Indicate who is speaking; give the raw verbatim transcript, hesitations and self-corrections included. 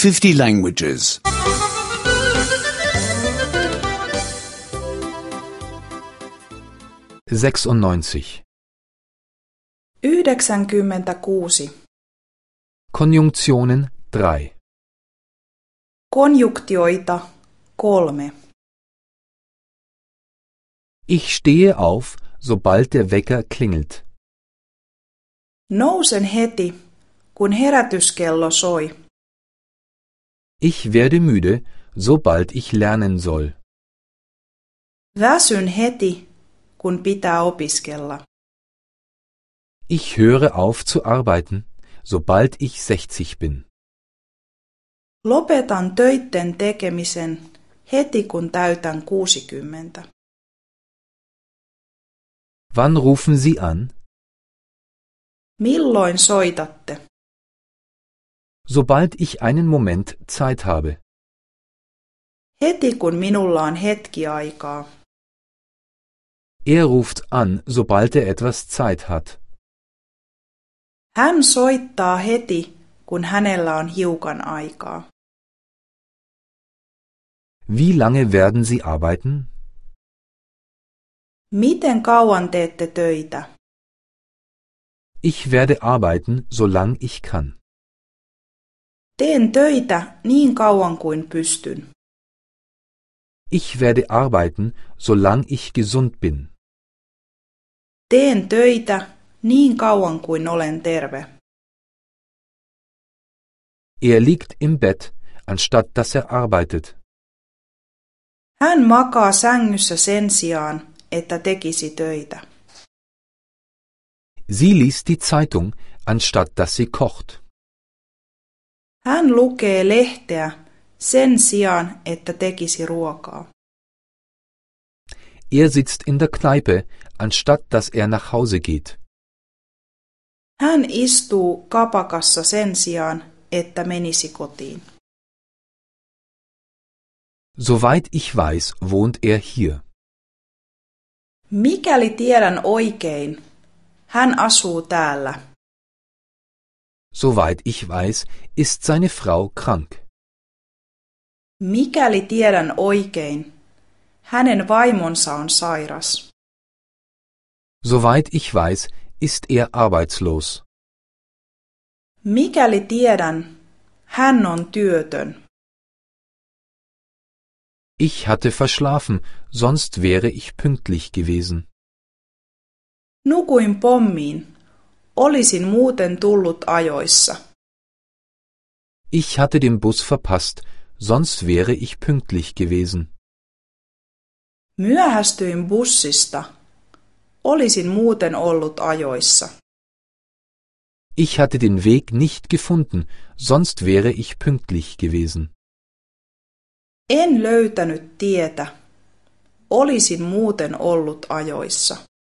Speaker 1: fifty languages.
Speaker 2: sechsundneunzig.
Speaker 3: yhdeksänkymmentäkuusi.
Speaker 2: Konjunktionen drei.
Speaker 3: Konjuktioita kolme.
Speaker 2: Ich stehe auf, sobald der Wecker klingelt.
Speaker 3: Nousen heti, kun herätyskello soi.
Speaker 2: Ich werde müde, sobald ich lernen soll.
Speaker 3: Väsyn heti, kun pitää opiskella.
Speaker 2: Ich höre auf zu arbeiten, sobald ich sechzig bin.
Speaker 3: Lopetan töitten tekemisen heti, kun täytän kuusikymmentä.
Speaker 2: Wann rufen Sie an?
Speaker 3: Milloin soitatte?
Speaker 2: Sobald ich einen Moment Zeit habe.
Speaker 3: Heti, kun minulla on hetki aikaa.
Speaker 2: Er ruft an, sobald er etwas Zeit hat.
Speaker 3: Hän soittaa heti, kun hänellä on hiukan aikaa.
Speaker 2: Wie lange werden Sie arbeiten?
Speaker 3: Miten kauan teette töitä?
Speaker 2: Ich werde arbeiten, solange ich kann.
Speaker 3: Teen töitä niin kauan kuin pystyn.
Speaker 2: Ich werde arbeiten, solange ich gesund bin.
Speaker 3: Teen töitä niin kauan kuin olen terve.
Speaker 2: Er liegt im Bett, anstatt dass er arbeitet.
Speaker 3: Hän makaa sängyssä sen sijaan, että tekisi töitä.
Speaker 2: Sie liest die Zeitung, anstatt dass sie kocht.
Speaker 3: Hän lukee lehteä sen sijaan, että tekisi ruokaa.
Speaker 2: Er sitzt in der Kneipe, anstatt dass er nach Hause geht.
Speaker 3: Hän istuu kapakassa sen sijaan, että menisi kotiin.
Speaker 2: Soweit ich weiß, wohnt er hier.
Speaker 3: Mikäli tiedän oikein, hän asuu täällä.
Speaker 2: Soweit ich weiß, ist seine Frau krank.
Speaker 3: Mikäli tiedän oikein, hänen vaimonsa on sairas.
Speaker 2: Soweit ich weiß, ist er arbeitslos.
Speaker 3: Mikäli tiedän, hän on työtön.
Speaker 2: Ich hatte verschlafen, sonst wäre ich pünktlich gewesen.
Speaker 3: Nukuin pommiin. Olisin muuten tullut ajoissa.
Speaker 2: Ich hatte den Bus verpasst, sonst wäre ich pünktlich gewesen.
Speaker 3: Myöhästyin bussista. Olisin muuten ollut ajoissa.
Speaker 2: Ich hatte den Weg nicht gefunden, sonst wäre ich pünktlich gewesen.
Speaker 3: En löytänyt tietä. Olisin muuten ollut ajoissa.